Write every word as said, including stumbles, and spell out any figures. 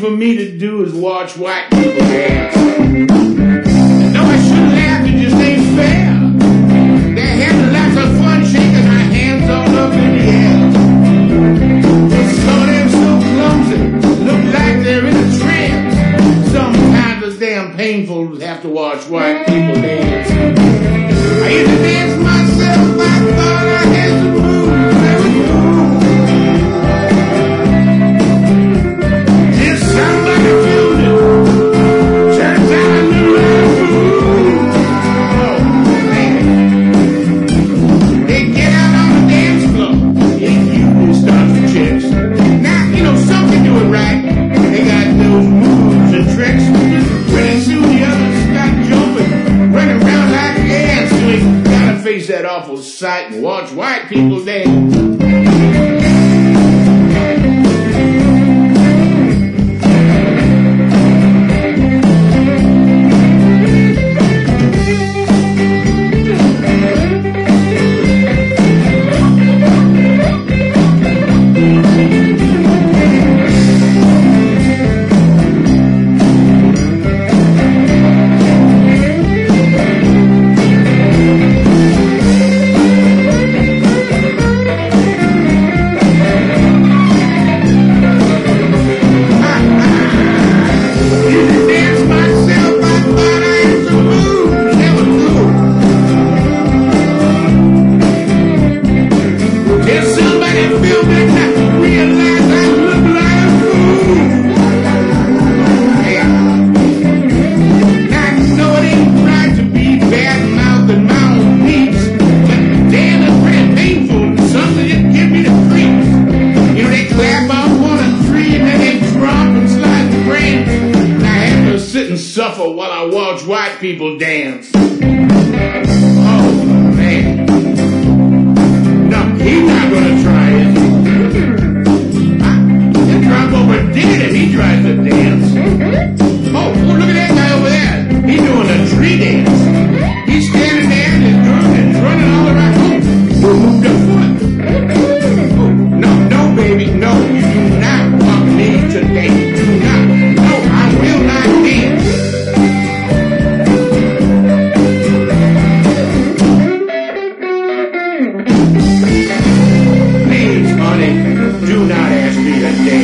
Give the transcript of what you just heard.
for me to do is watch white people dance. No, I shouldn't laugh, it just ain't fair. They're having lots of fun shaking our hands all up in the air. Some of them so clumsy, look like they're in a trance. Sometimes it's damn painful to have to watch white people dance. I used to dance myself, I thought I had to move. That awful sight and watch white people dance. Suffer while I watch white people dance. Oh, man. No, he's not gonna try it. He'll drop over dead if he tries to dance. Oh, oh, look at that guy over there. He's doing a tree dance. He's standing there and his drum is running all around. Oh, move the foot. Oh, no, no, baby, no, you do not want me today. Do not. No, I will not dance. Do not ask me to dance.